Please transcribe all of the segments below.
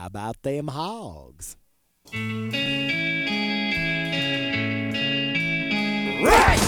about them hogs? Right!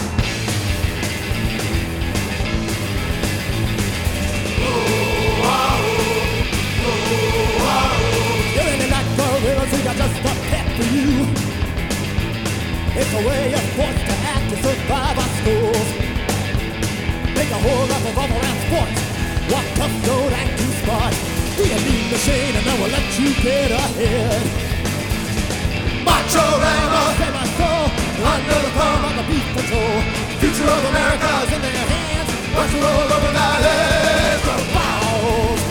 You really like gorillas, we got just a pet for you. It's a way you're forced to act to survive our schools. Make a whole lot of all around sports. Walk tough, don't act too smart. Be a mean machine and then we'll let you get ahead. Macho Rama, Say my soul, under the thumb on the beef patrol. future of America's In their hands, watch it roll over the heads of balls.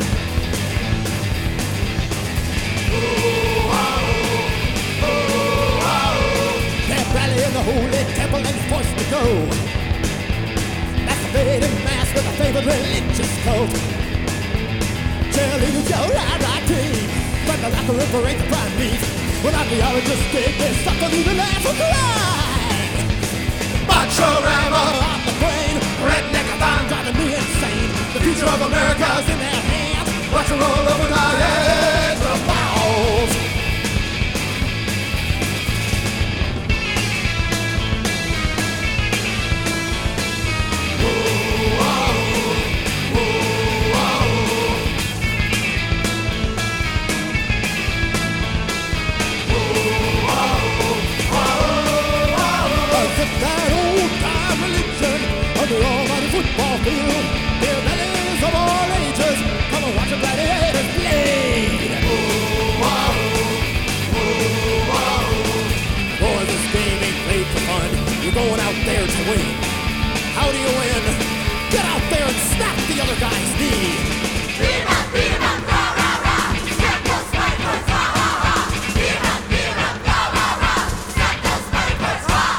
Can't rally in the holy temple and you're forced to go. Masturbating mass with a favorite religious cult. Cheerleaders yell rah-rah team. But the locker room parades the prime beef. When archaeologists dig this stuff, don't even laugh or cry. Macho Rama, On the brain, redneck-a-thon, driving me insane. the future of America's In their hands, watch it roll over the heads of balls. That old-time religion of the almighty football field. Their bellies of all ages, come and watch a gladiator bleed. Boy, this game ain't played for fun. You're going out there to win. How do you win? Get out there and snap the other guy's knee. Beat 'em up, rah, rah, rah. Snap those snipers, rah, rah, rah. Beat 'em up, rah, rah, rah. Snap those snipers, rah.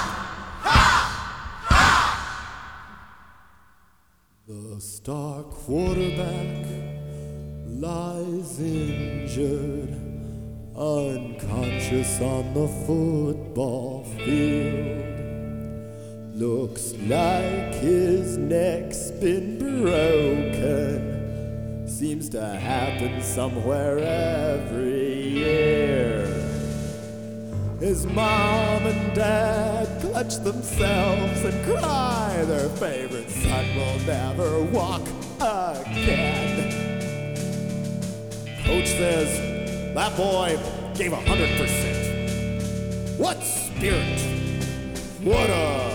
The star quarterback lies injured, unconscious on the football field. Looks like his neck's been broken. Seems to happen somewhere every year. His mom and dad clutch themselves and cry. Their favorite son will never walk again. Coach says, that boy gave 100%. What spirit! What a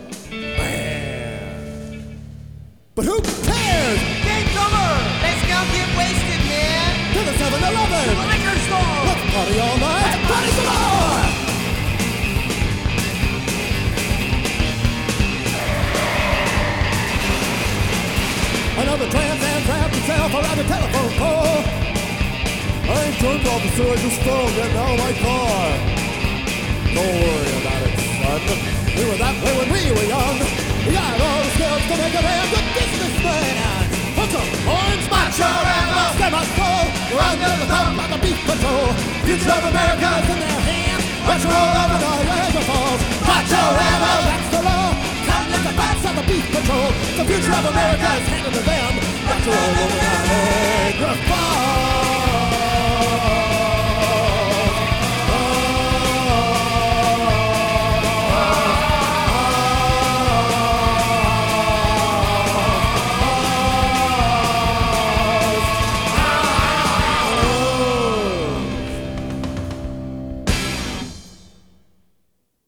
man! But who cares? Game's over! Let's go get wasted, man! To the 7-Eleven! To the liquor store! Let's party all night! Party some more! Another Trans Am trapped himself around the telephone pole. I ain't drunk, officer, I just fell getting out of my car. Don't worry about it, son. We were that way when we were young. We got all the skills to make a damn good businessman. Put some orange Macho Rama, stem my soul. we're under the thumb Like a beef patrol. future of America's In their hands. watch it roll over The razor falls. Macho Rama, That's the law. Come get the butts of the beef patrol. The future of America is handed to them. That's all over the Niagara Falls.